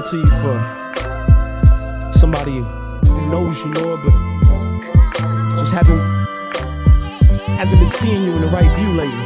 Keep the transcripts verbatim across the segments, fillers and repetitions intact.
praying to you for somebody who knows you, Lord, but just haven't hasn't been seeing you in the right view lately.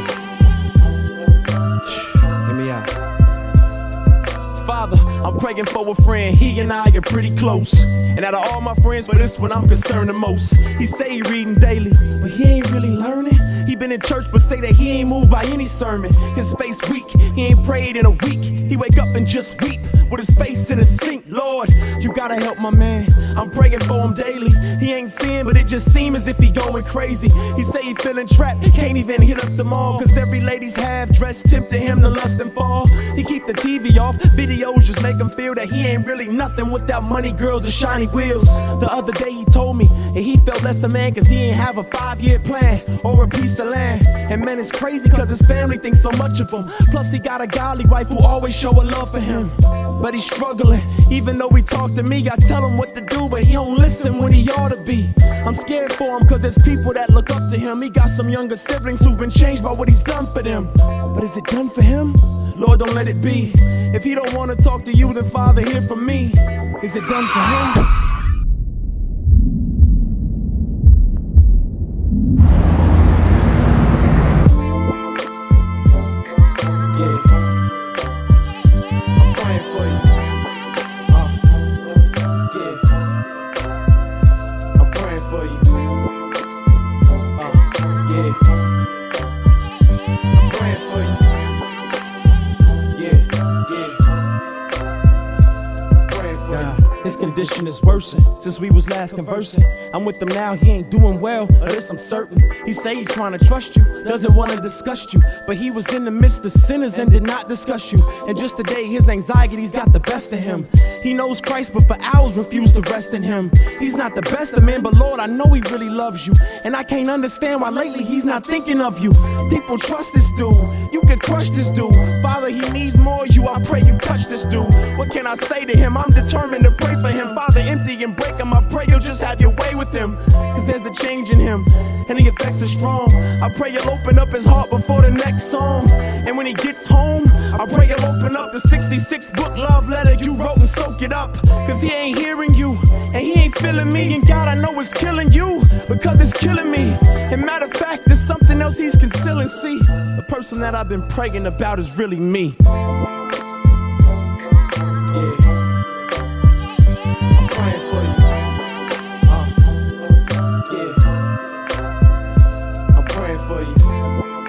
Hear me out. Father, I'm praying for a friend, he and I are pretty close. And out of all my friends, for this one I'm concerned the most. He say he reading daily, but he ain't really learning. He been in church but say that he ain't moved by any sermon. His face weak, he ain't prayed in a week. He wake up and just weep with his face in the sink. Lord, you gotta help my man, I'm praying for him daily. He ain't seeing, but it just seems as if he going crazy. He say he feeling trapped, can't even hit up the mall, cause every lady's half dressed tempting him to lust and fall. He keep the T V off, videos just make him feel that he ain't really nothing without money, girls, and shiny wheels. The other day he told me that he felt less a man cause he ain't have a five-year plan or a piece of land. And man, it's crazy cause his family thinks so much of him. Plus he got a godly wife who always show a love for him. But he's struggling, even though he talk to me, I tell him what to do, but he don't listen when he ought to be. I'm scared for him cause there's people that look up to him. He got some younger siblings who've been changed by what he's done for them. But is it done for him? Lord, don't let it be. If he don't want to talk to you, then Father, hear from me. Is it done for him? His condition is worsen since we was last conversing. I'm with him now, he ain't doing well, of this I'm certain. He say he trying to trust you, doesn't want to discuss you, but he was in the midst of sinners and did not discuss you. And just today his anxiety's got the best of him. He knows Christ but for hours refused to rest in him. He's not the best of men, but Lord, I know he really loves you, and I can't understand why lately he's not thinking of you. People trust this dude, you can crush this dude. Father, he needs more of you, I pray you touch this dude. What can I say to him? I'm determined to pray for him. Father, empty and break him, I pray you'll just have your way with him, cause there's a change in him and the effects are strong. I pray you'll open up his heart before the next song, and when he gets home I pray you'll open up the sixty-six book love letter you wrote and soak it up, cause he ain't hearing you and he ain't feeling me. And God, I know it's killing you because it's killing me. And matter of fact, there's something else he's concealing. See, the person that I've been praying about is really me. For you.